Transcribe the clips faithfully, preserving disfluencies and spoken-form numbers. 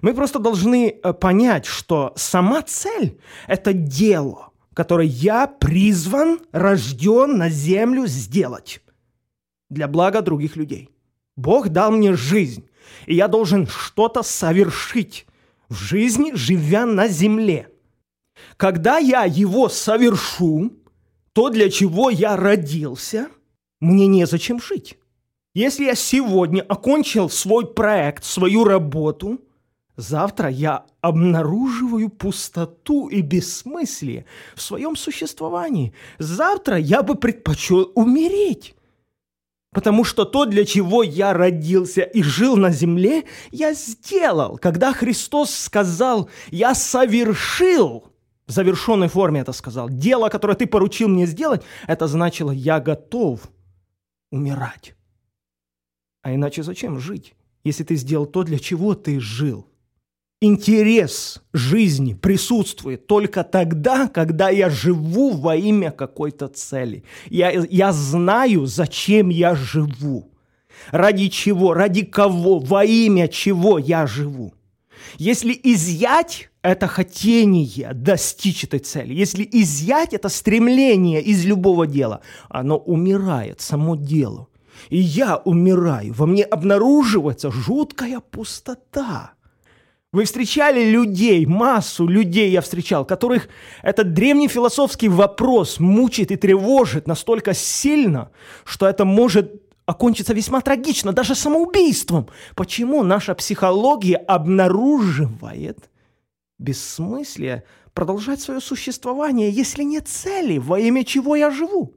Мы просто должны понять, что сама цель – это дело, которое я призван, рожден на землю сделать для блага других людей. Бог дал мне жизнь, и я должен что-то совершить в жизни, живя на земле. Когда я его совершу, то, для чего я родился, мне незачем жить. Если я сегодня окончил свой проект, свою работу, завтра я обнаруживаю пустоту и бессмыслие в своем существовании. Завтра я бы предпочел умереть. Потому что то, для чего я родился и жил на земле, я сделал. Когда Христос сказал «я совершил», в завершенной форме это сказал, дело, которое ты поручил мне сделать, это значило «я готов умирать». А иначе зачем жить, если ты сделал то, для чего ты жил? Интерес жизни присутствует только тогда, когда я живу во имя какой-то цели. Я, я знаю, зачем я живу, ради чего, ради кого, во имя чего я живу. Если изъять это хотение достичь этой цели, если изъять это стремление из любого дела, оно умирает, само дело. И я умираю, во мне обнаруживается жуткая пустота. Вы встречали людей, массу людей я встречал, которых этот древний философский вопрос мучит и тревожит настолько сильно, что это может окончиться весьма трагично, даже самоубийством. Почему наша психология обнаруживает бессмыслие продолжать свое существование, если нет цели, во имя чего я живу?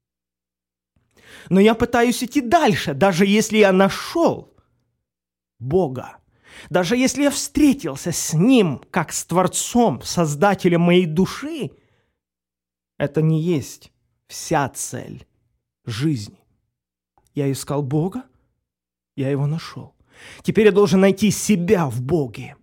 Но я пытаюсь идти дальше, даже если я нашел Бога. Даже если я встретился с Ним, как с Творцом, Создателем моей души, это не есть вся цель жизни. Я искал Бога, я Его нашел. Теперь я должен найти себя в Боге.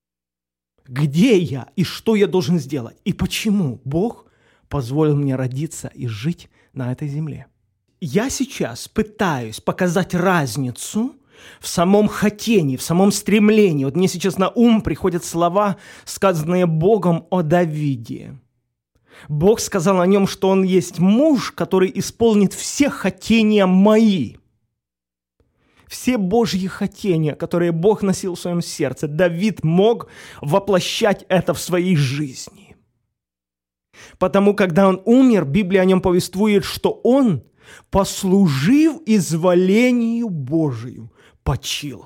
Где я и что я должен сделать? И почему Бог позволил мне родиться и жить на этой земле? Я сейчас пытаюсь показать разницу в самом хотении, в самом стремлении. Вот мне сейчас на ум приходят слова, сказанные Богом о Давиде. Бог сказал о нем, что он есть муж, который исполнит все хотения мои. Все Божьи хотения, которые Бог носил в своем сердце, Давид мог воплощать это в своей жизни. Потому, когда он умер, Библия о нем повествует, что он, послужив изволению Божию, почил.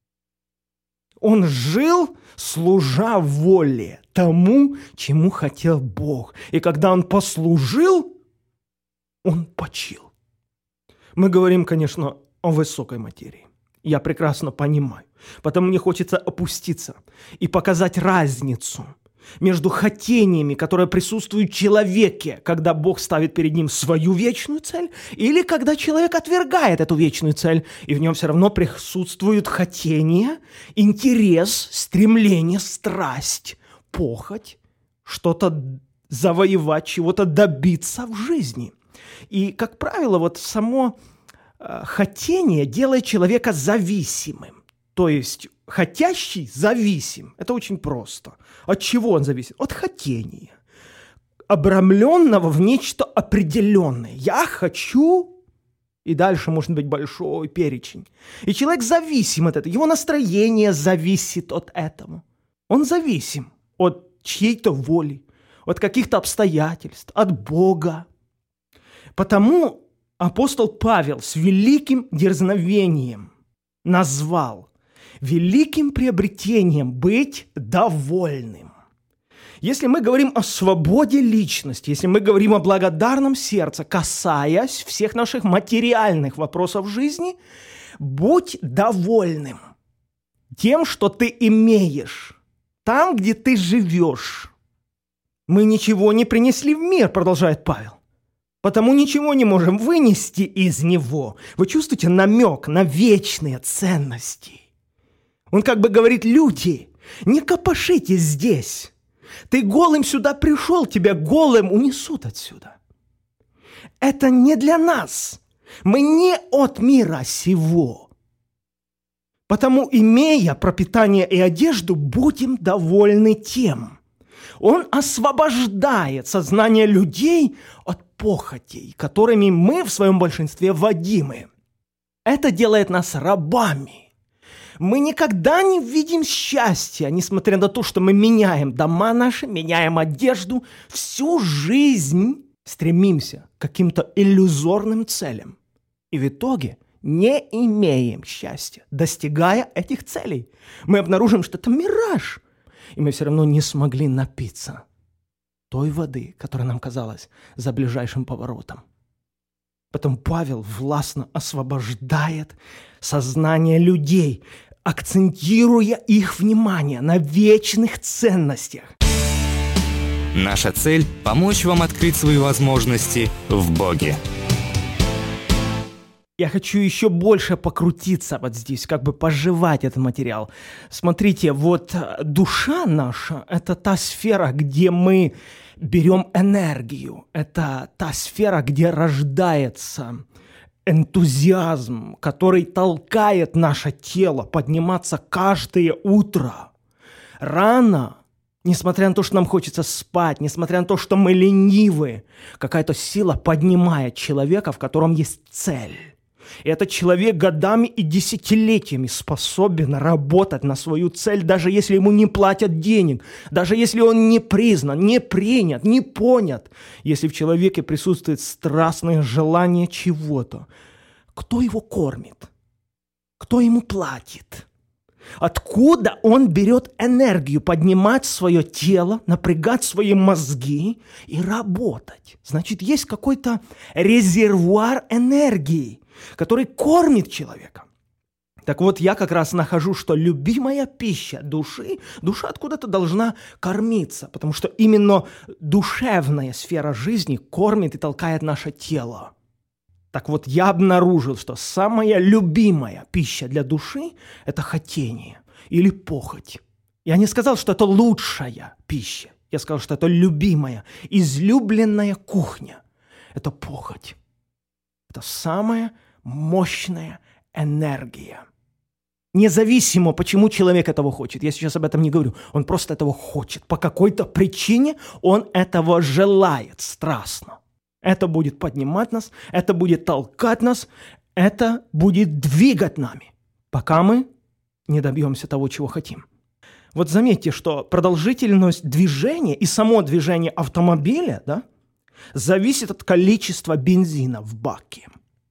Он жил, служа воле тому, чему хотел Бог. И когда он послужил, он почил. Мы говорим, конечно, о высокой материи. Я прекрасно понимаю. Потому мне хочется опуститься и показать разницу между хотениями, которые присутствуют в человеке, когда Бог ставит перед ним свою вечную цель, или когда человек отвергает эту вечную цель, и в нем все равно присутствуют хотения, интерес, стремление, страсть, похоть, что-то завоевать, чего-то добиться в жизни. И, как правило, вот само э, хотение делает человека зависимым. То есть хотящий зависим. Это очень просто. От чего он зависит? От хотения, обрамленного в нечто определенное. Я хочу, и дальше может быть большой перечень. И человек зависим от этого. Его настроение зависит от этого. Он зависим от чьей-то воли, от каких-то обстоятельств, от Бога. Потому апостол Павел с великим дерзновением назвал великим приобретением быть довольным. Если мы говорим о свободе личности, если мы говорим о благодарном сердце, касаясь всех наших материальных вопросов жизни, будь довольным тем, что ты имеешь, там, где ты живешь. Мы ничего не принесли в мир, продолжает Павел, потому ничего не можем вынести из него. Вы чувствуете намек на вечные ценности? Он как бы говорит: люди, не копошитесь здесь. Ты голым сюда пришел, тебя голым унесут отсюда. Это не для нас. Мы не от мира сего. Потому, имея пропитание и одежду, будем довольны тем. Он освобождает сознание людей от похотей, которыми мы в своем большинстве водимы. Это делает нас рабами. Мы никогда не видим счастья, несмотря на то, что мы меняем дома наши, меняем одежду, всю жизнь стремимся к каким-то иллюзорным целям. И в итоге не имеем счастья, достигая этих целей. Мы обнаружим, что это мираж, и мы все равно не смогли напиться той воды, которая нам казалась за ближайшим поворотом. Потом Павел властно освобождает сознание людей, акцентируя их внимание на вечных ценностях. Наша цель – помочь вам открыть свои возможности в Боге. Я хочу еще больше покрутиться вот здесь, как бы пожевать этот материал. Смотрите, вот душа наша – это та сфера, где мы берем энергию. Это та сфера, где рождается энтузиазм, который толкает наше тело подниматься каждое утро. Рано, несмотря на то, что нам хочется спать, несмотря на то, что мы ленивы, какая-то сила поднимает человека, в котором есть цель. И этот человек годами и десятилетиями способен работать на свою цель, даже если ему не платят денег, даже если он не признан, не принят, не понят. Если в человеке присутствует страстное желание чего-то, кто его кормит? Кто ему платит? Откуда он берет энергию поднимать свое тело, напрягать свои мозги и работать? Значит, есть какой-то резервуар энергии, который кормит человека. Так вот, я как раз нахожу, что любимая пища души, душа откуда-то должна кормиться, потому что именно душевная сфера жизни кормит и толкает наше тело. Так вот, я обнаружил, что самая любимая пища для души – это хотение или похоть. Я не сказал, что это лучшая пища. Я сказал, что это любимая, излюбленная кухня. Это похоть. Это самая мощная энергия. Независимо, почему человек этого хочет. Я сейчас об этом не говорю. Он просто этого хочет. По какой-то причине он этого желает страстно. Это будет поднимать нас, это будет толкать нас, это будет двигать нами, пока мы не добьемся того, чего хотим. Вот заметьте, что продолжительность движения и само движение автомобиля, да, зависит от количества бензина в баке.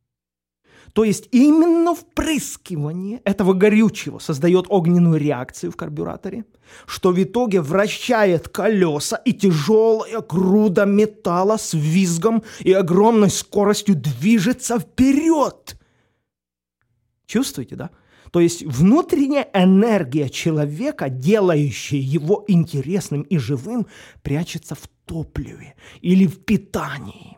То есть именно впрыскивание этого горючего создает огненную реакцию в карбюраторе, что в итоге вращает колеса, и тяжелая груда металла с визгом и огромной скоростью движется вперед. Чувствуете, да? То есть внутренняя энергия человека, делающая его интересным и живым, прячется в топливе или в питании.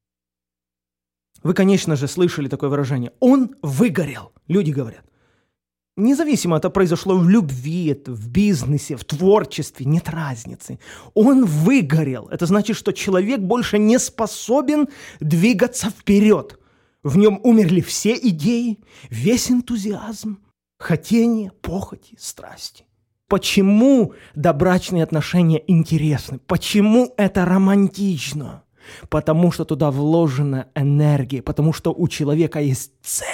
Вы, конечно же, слышали такое выражение. Он выгорел, люди говорят. Независимо, это произошло в любви, это в бизнесе, в творчестве, нет разницы. Он выгорел. Это значит, что человек больше не способен двигаться вперед. В нем умерли все идеи, весь энтузиазм, хотение, похоти, страсти. Почему добрачные отношения интересны? Почему это романтично? Потому что туда вложена энергия, потому что у человека есть цель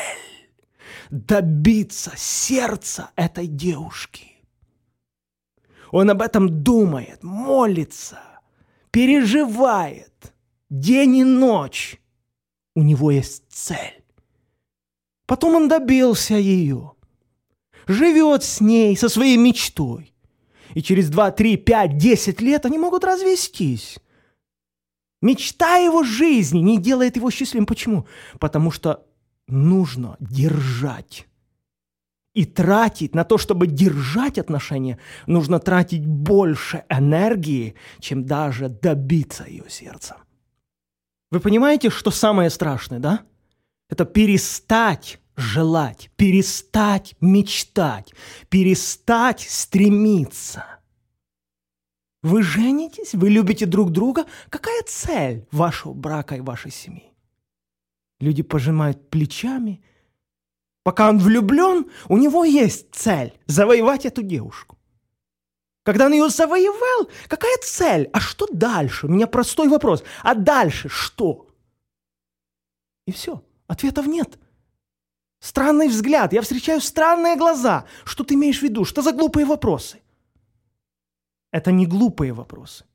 добиться сердца этой девушки. Он об этом думает, молится, переживает день и ночь. У него есть цель. Потом он добился ее, живет с ней, со своей мечтой. И через два, три, пять, десять лет они могут развестись. Мечта его жизни не делает его счастливым. Почему? Потому что нужно держать. И тратить на то, чтобы держать отношения, нужно тратить больше энергии, чем даже добиться ее сердца. Вы понимаете, что самое страшное, да? Это перестать желать, перестать мечтать, перестать стремиться. Вы женитесь, вы любите друг друга. Какая цель вашего брака и вашей семьи? Люди пожимают плечами Пока он влюблен, у него есть цель – завоевать эту девушку. Когда он ее завоевал, какая цель? А что дальше? У меня простой вопрос. А дальше что? И все. Ответов нет. Странный взгляд. Я встречаю странные глаза. Что ты имеешь в виду? Что за глупые вопросы? Это не глупые вопросы.